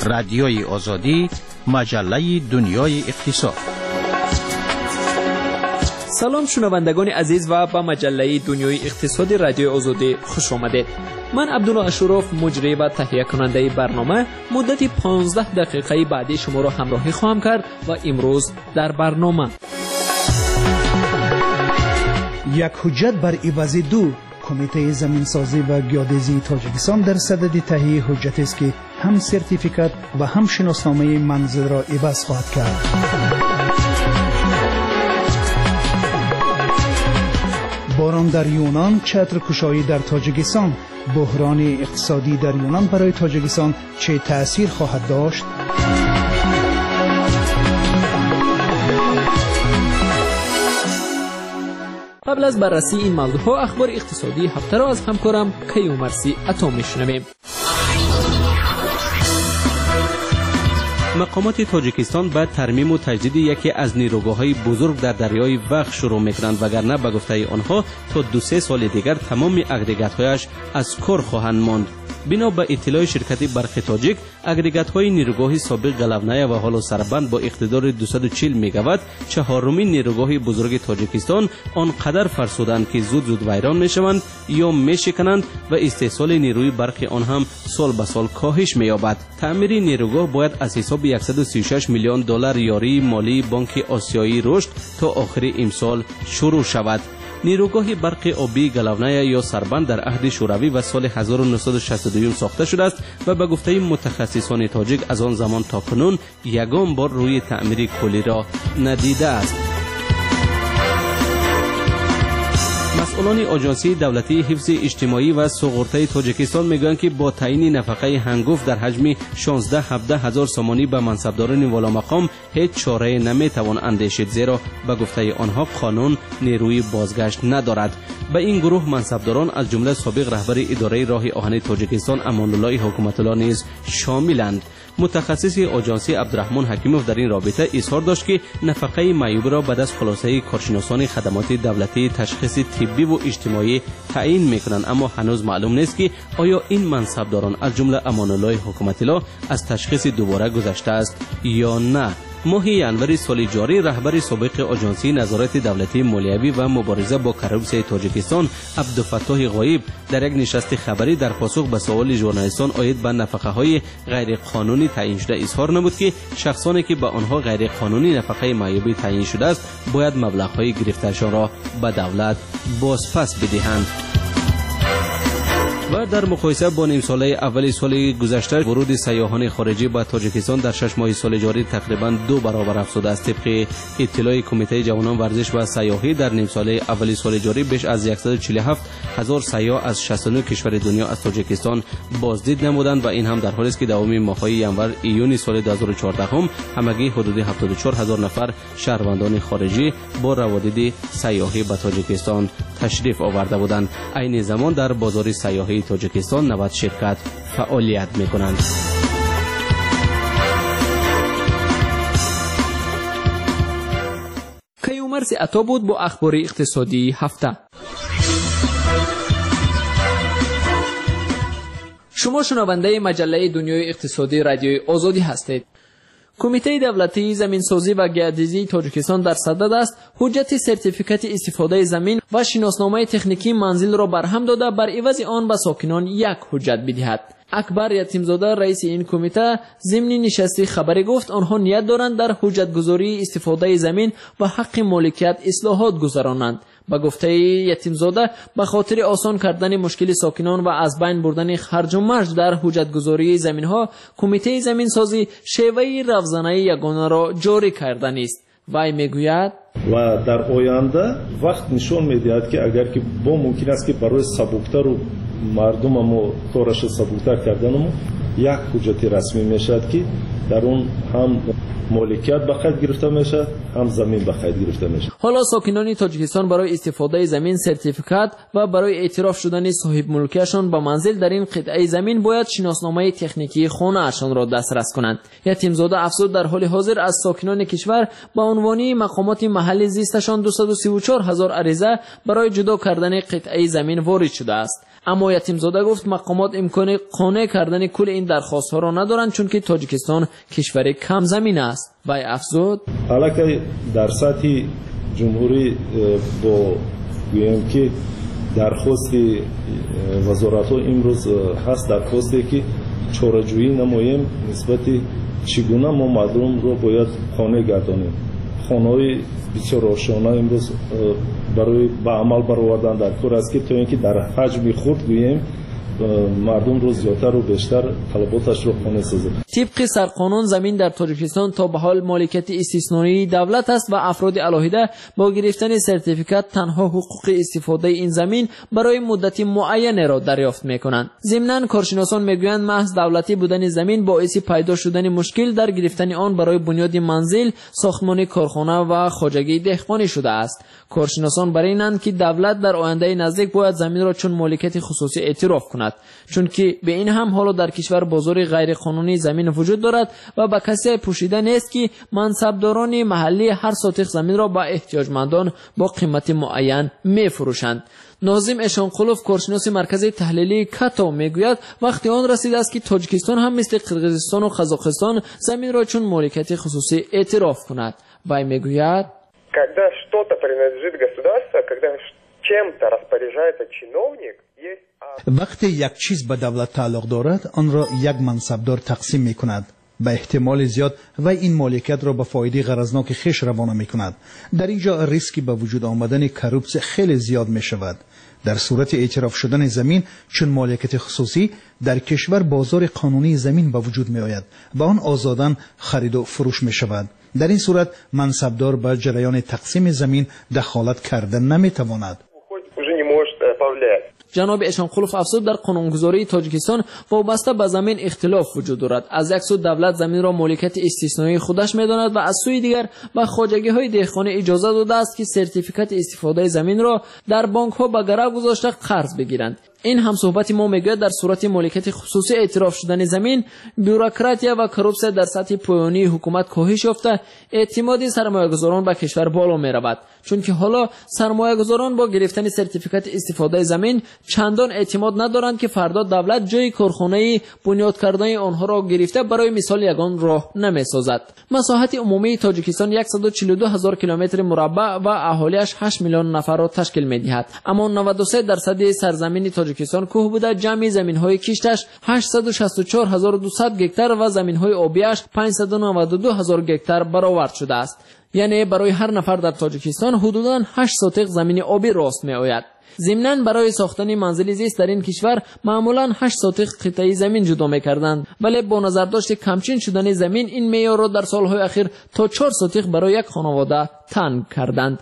رادیوی آزادی، مجله دنیای اقتصاد. سلام شنوندگان عزیز و به مجله دنیای اقتصادی رادیوی آزادی خوش آمدید. من عبدالله اشرف، مجری و تهیه کننده برنامه، مدت 15 دقیقه بعدی شما را همراهی خواهم کرد و امروز در برنامه یک حجت بر عوض دو. کمیته زمینسازی و گیودزی تاجیکستان در صدد تهیه حجتی است که هم سرتیفیکات و هم شناسنامه منزل را عوض خواهد کرد. باران در یونان، چتر کشایی در تاجیکستان. بحران اقتصادی در یونان برای تاجیکستان چه تأثیر خواهد داشت؟ قبل از بررسی این موضوعها اخبار اقتصادی هفته را از همکارم کیومرثی عطا میشنویم. مقامات تاجیکستان بعد ترمیم و تجدید یکی از نیروگاه‌های بزرگ در دریای وخ شروع می‌کنند، وگرنه به گفته آنها تا 2-3 سال دیگر تمام اگریگات‌هایش از کار خواهند ماند. بنا به اطلاع شرکت برق تاجیک، اگریگات‌های نیروگاه سابق قلعه‌نیا و حالا سربند با اقتدار 240 مگاوات چهارمین نیروگاه بزرگ تاجیکستان آنقدر فرسودند که زود ویران می‌شوند یا می‌شکنند و استحصال نیروی برق آن هم سال به سال کاهش می‌یابد. تعمیر نیروگاه باید از حساب 136 میلیون دلار یاری مالی بانک آسیایی رشد تا آخر امسال شروع شود. نیروگاه برق آبی قلعه‌نیا یا سربند در عهد شوروی و سال 1962 ساخته شده است و به گفته متخصصان تاجیک از آن زمان تا کنون یگان بار روی تعمیر کلی را ندیده است. مسئولان آژانسی دولتی حفظ اجتماعی و سوغورته تاجیکستان میگویند که با تعیین نفقه هنگفت در حجم 16-17 هزار سامانی به منصبداران والا مقام هیچ چاره نمیتوان اندیشید، زیرا به گفته آنها قانون نیروی بازگشت ندارد. به این گروه منصبداران از جمله سابق رهبر اداره راه آهن تاجیکستان امان الله حکومت الله نیز شاملند. متخصص آژانسی عبدالرحمن حکیموف در این رابطه اظهار داشت که نفقه معیوب را بعد از خلاصه کارشناسان خدمات دولتی تشخیص طبی و اجتماعی تعیین میکنند، اما هنوز معلوم نیست که آیا این منصبداران از جمله امان الله حکومت الله از تشخیص دوباره گذشته است یا نه. ماه ینوری سال جاری رهبر سابق آژانسی نظارت دولتی مالیوی و مبارزه با کروپسیون تاجیکستان عبدالفتاح غایب در یک نشست خبری در پاسخ به سوال ژورنالیستان عاید به نفقه‌های غیر قانونی تعیین شده اظهار نمود که شخصانی که به آنها غیر قانونی نفقه معیوب تعیین شده است باید مبلغ‌های گرفته‌شان را به دولت بازپس بدهند. و در مقایسه با نیم ساله اول سال گذشته ورود سیاحان خارجی به تاجیکستان در 6 ماه سال جاری تقریبا 2 برابر افزوده است. طبق اطلاع کمیته جوانان ورزش و سیاحی در نیم ساله اول سال جاری بیش از 147 هزار سیاح از 69 کشور دنیا از تاجیکستان بازدید نمودند و این هم در حالی است که دوام ماه‌های ینور ایون سال 2014 همگی حدود 74 هزار نفر شهروندان خارجی با روادید سیاحی به تاجیکستان تشریف آورده بودند. عین زمان در بازار سیاحی تاجیکستان 90 شرکت فعالیت می‌کنند. کیومرثی عطا بود با اخبار اقتصادی هفته. شما شنونده مجله دنیای اقتصادی رادیوی آزادی هستید. کمیته دولتی زمینسازی و گیودزی تاجیکستان در صدد است حجت سرتیفیکات استفاده زمین و شناسنامه تکنیکی منزل را برهم داده بر عوض آن به ساکنان یک حجت بدهد. اکبر یتیمزاده رئیس این کمیته ضمن نشستی خبری گفت آنها نیت دارند در حجت گذاری استفاده زمین و حق مالکیت اصلاحات گذرانند. با گفته یتیمزاده به خاطر آسان کردن مشکل ساکنان و از بین بردن خرج و مرج در حجت گذاری زمین ها کمیته زمین سازی شیوه روزانه یگانه را جاری کردن است. وی میگوید و در آینده وقت نشون میدهد که اگر که با ممکن است که برای سبکتر و مردم ما کارش سبکتر کردن یک حجت رسمی میشد که در اون هم مالکیت به خرج گرفته میشه هم زمین به خرج گرفته میشه. حالا ساکنان تاجیکستان برای استفاده زمین سرتیفیکات و برای اعتراف شدن صاحب ملکیشان به منزل در این قطعه زمین باید شناسنامه تکنیکی خانه اشان را دسترس کنند. یتیمزاده افزود در حال حاضر از ساکنان کشور به عنوان مقامات محلی زیستشان 234 هزار عریضه برای جدا کردن قطعه زمین وارد شده است. اما یتیمزاده گفت مقامات امکان قانع کردن کل این این درخواست ها را ندارند چون که تاجیکستان کشور کم زمین است. و افزود حالا در سطح جمهوری با گویم که درخواست وزارت ها امروز هست، درخواستی که چاره‌جویی نماییم نسبت چگونه ما مردم رو باید خانه گردانیم. خانه‌های بسیار روشنه امروز برای به عمل برآوردن در کار است که تا اینکه در حجم خرد گوییم مردم رو زیادتر و بیشتر طلباتش رو خانه سازد. طبق سرقانون زمین در تاجیکستان تا به حال مالکیت استثنایی دولت است و افراد علاهده با گرفتن سرتیفیکات تنها حقوق استفاده این زمین برای مدتی معین را دریافت می‌کنند. ضمناً کارشناسان میگویند محض دولتی بودن زمین باعث پیدا شدن مشکل در گرفتن آن برای بنیاد منزل، ساختمان کارخانه و خواجگی دهقانی شده است. کارشناسان برای اینند که دولت در آینده نزدیک باید زمین را چون مالکیت خصوصی اعتراف کند، چون که به این هم حالا در کشور بازار غیر قانونی زمین وجود دارد و به کسی پوشیده نیست که منصبداران محلی هر ساتق زمین را به احتیاجمندان با قیمت معین می‌فروشند. ناظم اشانقولوف کارشناس مرکز تحلیلی کاتا میگوید وقتی آن رسیده است که تاجیکستان هم مثل قرقیزستان و قزاقستان زمین را چون مالکیت خصوصی اعتراف کند. وی میگوید когда что-то принадлежит государству, когда чем-то распоряжается чиновник, وقتی یک چیز به دولت تعلق دارد آن را یک منصبدار تقسیم می کند. به احتمال زیاد و این مالکیت را به فایده غرضناک خیش روانه می کند. در اینجا ریسکی به وجود آمدن کروپس خیلی زیاد می شود. در صورت اعتراف شدن زمین چون مالکیت خصوصی در کشور بازار قانونی زمین به وجود می آید و آن آزاداً خرید و فروش می شود. در این صورت منصبدار به جریان تقسیم زمین دخالت کردن نمی تواند. جناب اشانقولوف افزود در قانونگذاری تاجیکستان وابسته به زمین اختلاف وجود دارد. از یک سو دولت زمین را مالکیت استثنایی خودش می‌داند و از سوی دیگر به خواجگی‌های دهقانی اجازه داده است که سرتیفیکات استفاده زمین را در بانک‌ها به گرو گذاشته قرض بگیرند. این هم صحبت ما میگوید در صورت مالکیت خصوصی اعتراف شدن زمین بیوروکراتیا و کروپس در سطح پایانی حکومت کاهش یافته، اعتماد سرمایه‌گذاران به کشور بالا می‌رود، چون که حالا سرمایه‌گذاران با گرفتن سرتیفیکات استفاده زمین چندان اعتماد ندارند که فردا دولت جای کارخانه بنیاد کردن آنها را گرفته برای مثال یگان راه نمی‌سازد. مساحت عمومی تاجیکستان 142,000 کیلومتر مربع و اهالیش 8 میلیون نفر را تشکیل می‌دهد، اما 93% سرزمین تاجیکستان کوه بوده. جمعی زمین‌های کشتش 864,200 گکتار و زمین‌های آبیش 592,000 گکتار برآورد شده است. یعنی برای هر نفر در تاجیکستان حدوداً 8 ساتق زمین آبی راست می‌آید. ضمناً برای ساختن منزل زیست در این کشور معمولاً 8 ساتق قطعه زمین جدا می‌کردند، ولی با نظرداشت کمچین شدن زمین این معیار را در سال‌های اخیر تا 4 ساتق برای یک خانواده تنگ کردند.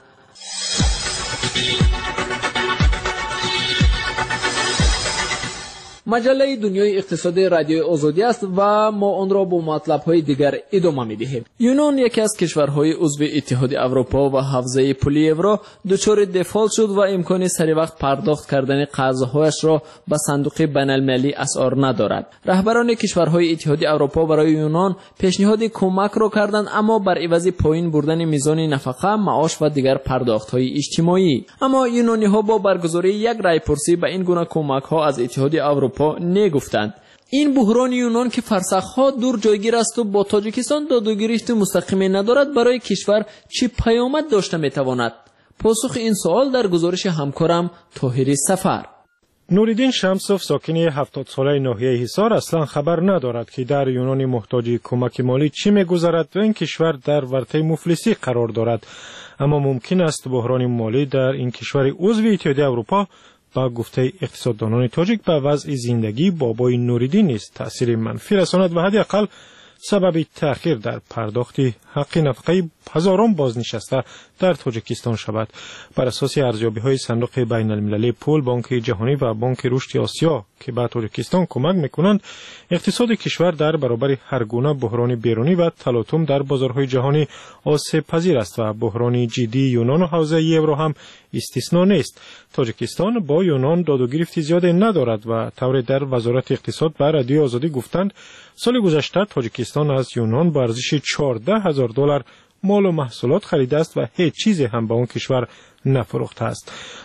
مجله دنیای اقتصادی رادیوی آزادی است و ما آن را با مطلب‌های دیگر ادامه می‌دهیم. یونان یکی از کشورهای عضو اتحاد اروپا و حوزه پولی یورو دچار دفالت شد و امکان سریع وقت پرداخت کردن قرض‌هایش را به صندوق بین‌المللی اسعار ندارد. رهبران کشورهای اتحاد اروپا برای یونان پیشنهاد کمک را کردند، اما بر عوض پایین بردن میزان نفقه، معاش و دیگر پرداخت‌های اجتماعی. اما یونانی‌ها با برگزاری یک رای‌پرسی به این گونه کمک‌ها از اتحاد اروپا نگفتند. این بحران یونان که فرسخ‌ها دور جایگیر است و با تاجیکستان دادوگریفت مستقیمی ندارد برای کشور چه پیامد داشته میتواند؟ پاسخ این سوال در گزارش همکارم طاهری سفر. نوریدین شمسوف ساکن 70 ساله ناحیه حصار اصلا خبر ندارد که در یونان محتاج کمک مالی چی می‌گذرد و این کشور در ورطه مفلسی قرار دارد. اما ممکن است بحران مالی در این کشور عضو اتحاد اروپا با گفته اقتصاددانان تاجیک به وضع زندگی بابای نوریدین نیست تأثیر منفی رساند و حداقل سبب تأخیر در پرداخت حق نفقه هزاران بازنشسته در تاجیکستان شود. بر اساس ارزیابی‌های صندوق بین‌المللی پول، بانک جهانی و بانک رشد آسیا که به تاجیکستان کمک می‌کنند، اقتصاد کشور در برابر هر گونه بحران بیرونی و تلاطم در بازارهای جهانی آسیب پذیر است و بحران جدی یونان و حوزه یورو هم استثنا نیست. تاجیکستان با یونان دادوگریفتی زیاده ندارد و طور در وزارت اقتصاد به رادیو آزادی گفتند سال گذشته تاجیکستان از یونان به ارزش $14,000 مال و محصولات خریده است و هیچ چیزی هم به اون کشور نفروخته است.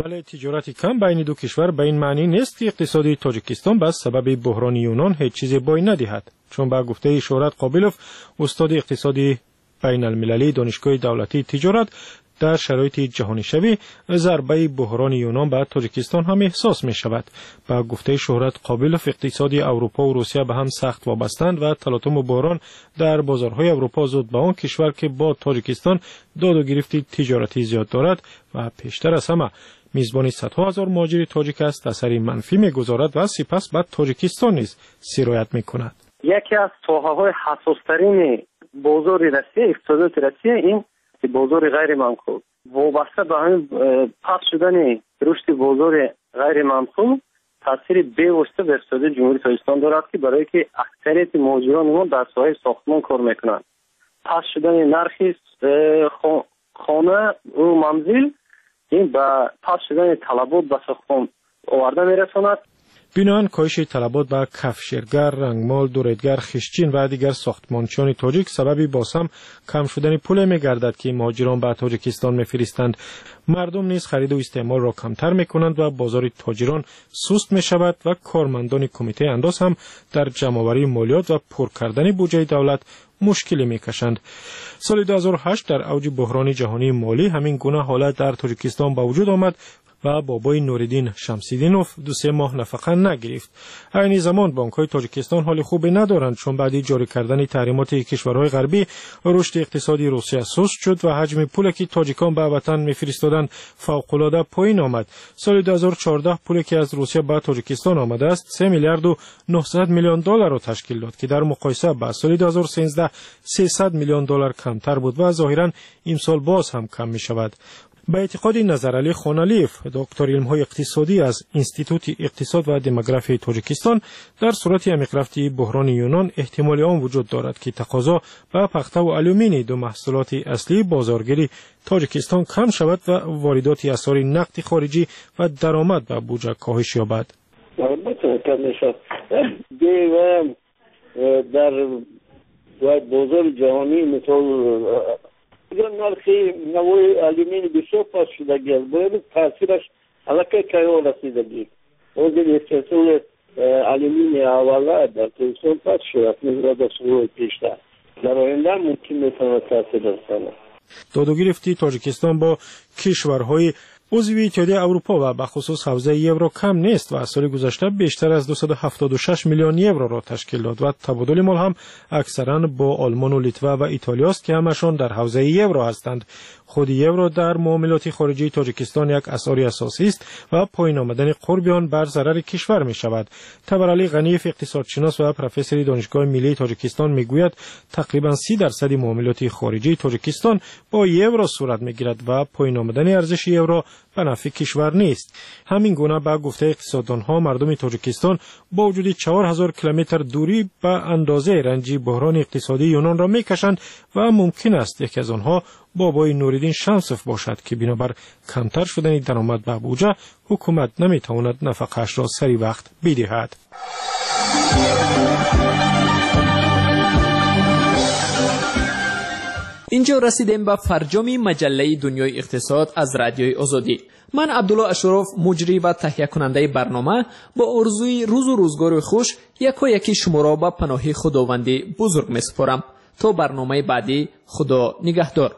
ولی تجارت کم بین دو کشور به این معنی نیست که اقتصادی تاجیکستان به سبب بحران یونان هیچ چیزی بای ندهد، چون با گفته شهرت قابلوف استاد اقتصادی بین المللی دانشگاه دولتی تجارت در شرایط جهانی شوی ضربه بحران یونان به تاجیکستان هم احساس می شود. با گفته شهرت قابلوف اقتصادی اروپا و روسیه به هم سخت وابستند و تلاطم بحران در بازارهای اروپا زود به آن کشور که با تاجیکستان داد و گرفت تجارتی زیاد دارد و پیشتر از همه میزبانی صدها هزار مهاجر تاجیک است اثری منفی میگذارد و سپس به تاجیکستان نیز سرایت میکند. یکی از ساحه‌های حساس‌ترین بازار روسیه، اقتصادات روسیه، این بازار غیر منقول وابسته به همین پخش شدن رشد بازار غیر منقول تاثیر بی‌واسطه بر اقتصاد جمهوری تاجیکستان دارد که برای که اکثریت مهاجران ما در ساحه ساختمان کار میکنند. پخش شدن نرخ خانه و منزل این با پخش شدن طلبات به ساختمان آورده میرساند. بنابراین کاهش طلبات به کفشرگر، رنگمال، دوریدگر، خشچین و دیگر ساختمانچیان تاجیک سببی باز هم کم شدن پول می‌گردد که مهاجران به تاجیکستان می‌فرستند. مردم نیز خرید و استعمال را کمتر می‌کنند و بازار تاجران سست می‌شود و کارمندان کمیته انداز هم در جمع‌آوری مالیات و پر کردن بودجه دولت مشکلی می‌کشند. سال 2008 در اوج بحران جهانی مالی همین گونه حالت در تاجیکستان به وجود آمد و بابای نوریدین شمسیدینوف 2-3 ماه نفقه نگرفت. این زمان بانک‌های تاجیکستان حال خوبی ندارند، چون بعد جاری کردن تحریمات کشورهای غربی رشد اقتصادی روسیه سست شد و حجم پولی که تاجیکان به وطن می‌فرستادند فوق‌العاده پایین آمد. سال 2014 پولی که از روسیه به تاجیکستان آمده است 3 میلیارد و 900 میلیون دلار را تشکیل داد که در مقایسه با سال 2013 300 میلیون دلار کمتر بود و ظاهراً امسال باز هم کم می‌شود. به اعتقاد نظرعلی خانالیف، دکتر علم‌های اقتصادی از انستیتوت اقتصاد و دموگرافی تاجیکستان، در صورت عمیق‌رفتی بحران یونان احتمال آن وجود دارد که تقاضا به پخته و آلومینی دو محصولات اصلی بازارگیری تاجیکستان کم شود و واردات اثار نقد خارجی و درآمد به بودجه کاهش یابد. در بازار جهانی مثل نرخ نوع آلومینی بسیار پاس شدگی است. باید تاثیرش علاقه کهو رسیدگی. اوزی استحصال آلومینی اولا در تاثیر پاس شد مثل در سروع پیشتر. در آینده ممکن میتواند تاثیر رساند. داد و گرفتی تاجیکستان با کشورهای عضو اتحادیه اروپا و بخصوص حوزه یورو کم نیست و از سال گذشته بیشتر از 276 میلیون یورو را تشکیل داد و تبادل مال هم اکثرا با آلمان و لیتوا و ایتالیا است که همشان در حوزه یورو هستند. خود یورو در معاملات خارجی تاجیکستان یک اثر اساسی است و پایین آمدن قرب آن بر ضرر کشور می شود. تبرعلی غنیف اقتصادشناس و پروفسور دانشگاه ملی تاجیکستان میگوید تقریبا 30% معاملات خارجی تاجیکستان با یورو صورت میگیرد و پایین آمدن ارزش یورو به نفع کشور نیست. همین گونه به گفته اقتصاددانها مردم تاجیکستان با وجود 4000 کیلومتر دوری به اندازه رنج بحران اقتصادی یونان را میکشند و ممکن است یکی از آنها بابای نوریدین شمسوف باشد که بنابر کمتر شدن درآمد به بودجه حکومت نمیتواند نفقه‌اش را سری وقت بدهد. اینجا رسیدیم به فرجام مجله دنیای اقتصاد از رادیوی آزادی. من عبدالله اشرف مجری و تهیه کننده برنامه با آرزوی روز و روزگار خوش یکی شما را به پناه خداوندی بزرگ می‌سپارم. تا برنامه بعدی خدا نگهدار.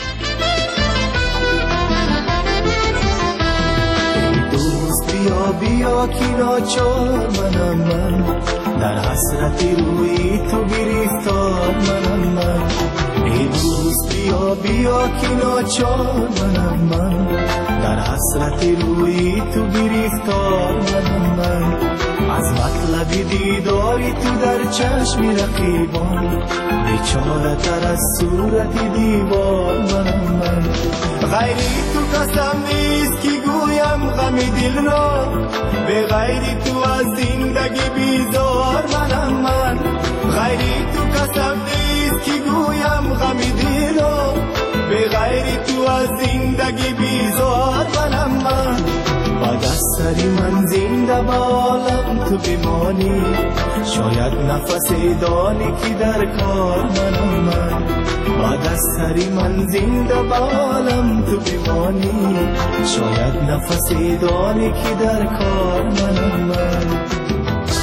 دوست بیا کیناچار منم من، در حسرتی روی تو گرفتار منم من. ای دوست بیا کیناچار منم من، در حسرتی روی تو گرفتار منم من. از مطلب دیداری تو در چشم رقیبان، بیچاره تر از صورت دیوار منم من. غیری تو قسم نیست که گویم غم دل را، به غیری تو از زندگی بیزار منم من. غیری تو قسم نیست که گویم غم دل را، به غیری تو از زندگی بیزار منم من. با دست سری من زنده به عالم تو بمانی، شاید نفس دانی که در کار منم من. بعد از سری من زنده به عالم تو بمانی، شاید نفس دانی که در کار منم من.